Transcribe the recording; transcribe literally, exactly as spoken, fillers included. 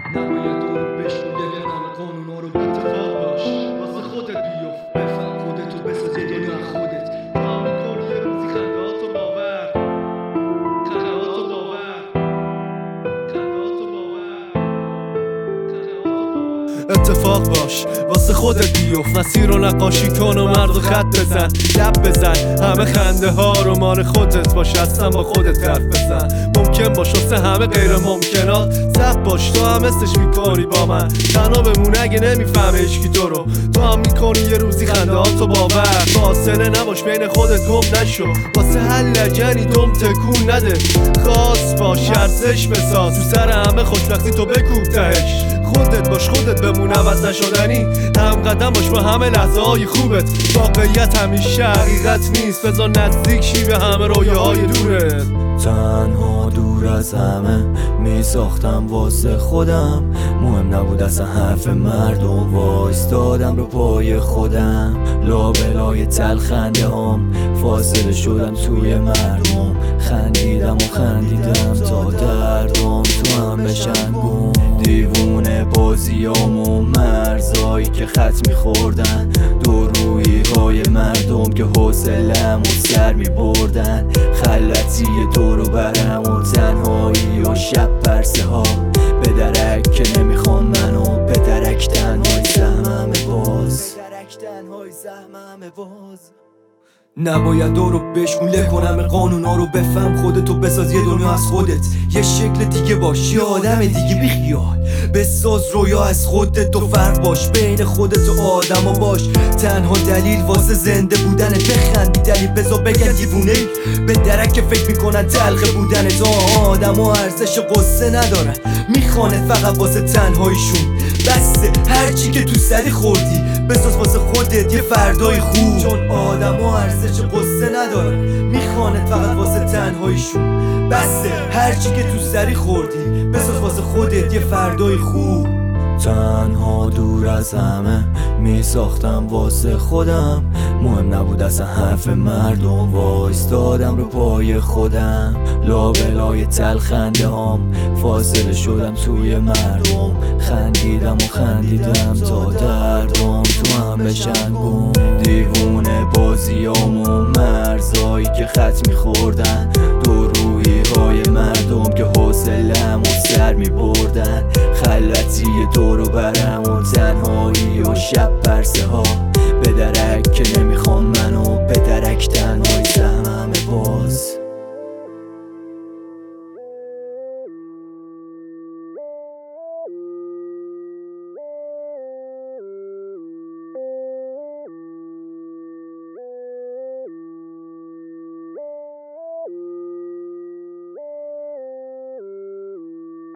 نباید دورو بشکن یه همه قانونا رو اتفاق باش واسه خودت بیفت بفهم خودتو بساز یه دنیا از خودت تا میکنی یه روزی خندهاتو باور خندهاتو باور خندهاتو باور اتفاق باش واسه خودت بیفت مسیر رو نقاشی کن و مرد و خط بزن لب بزن همه خنده ها رو مال خودت باش اصلا با خودت حرف بزن ممکن باش واسه همه غیر ممکنات زب باش تو هم استش میکنی با من تنها بمون اگه نمیفهمه هیچکی تو رو تو هم میکنی یه روزی خنده ها تو باور فاصله نباش بین خودت گم نشو واسه هر لجنی دوم تکون نده خاص باش ارزش بساز تو سر همه خوشبختی تو بکوب تهش خودت باش خودت بمون عوض نشدنی هم قدم باش با همه لحظه های خوبت واقعیت همیشه حقیقت نیست بذار نزدیک شی به همه رویاهای دورت تنها دور از همه می ساختم واسه خودم مهم نبود اصلا حرف مردم وایستادم رو پای خودم لابلای تلخنده هم فاصله شدم توی مردم خندیدم و خندیدم تا دردم تو هم بشن گم دیوونه بازیام و مرزایی که خط میخوردن دو رویی های مردم که حوصله‌ام و سر میبردن خلطی تو رو برم و تنهایی و شب پرسه ها به درک که نمیخوام منو به درک تنهای زحمم باز نباید دورو بشکوله کنم قانونا رو بفهم خودتو بساز یه دنیا از خودت یه شکل دیگه باش یه آدم دیگه بی خیال بساز رویا از خودت تو فرق باش بین خودت و آدما باش تنها دلیل واسه زنده بودن بخند بی دلیل بذار بگن دیوونه به درک فکر میکنن تلخ بودن تو آدما ارزش قصه ندارن میخوانه فقط واسه تنهاییشون بسته هرچی که تو سری خوردی بساز واسه خودت یه فردای خوب چون آدما ارزش قصه ندارن میخوانه فقط واسه تنهاییشون بسته هرچی که تو سری خوردی بساز واسه خودت یه فردای خوب تنها دور از همه می ساختم واسه خودم مهم نبود اصلا حرف مردم وایستادم رو پای خودم لابلای تلخنده هم فاصله شدم توی مردم خندیدم و خندیدم تا دردم تو هم بشن گم دیوونه بازیام و مرزایی که خط میخوردن دو رویی های مردم که حوصله‌ام و سر میبردن خلطی تو رو برم و تنهایی و شب پرسه ها به درک که نمیخوام منو به درک تنهای زحمم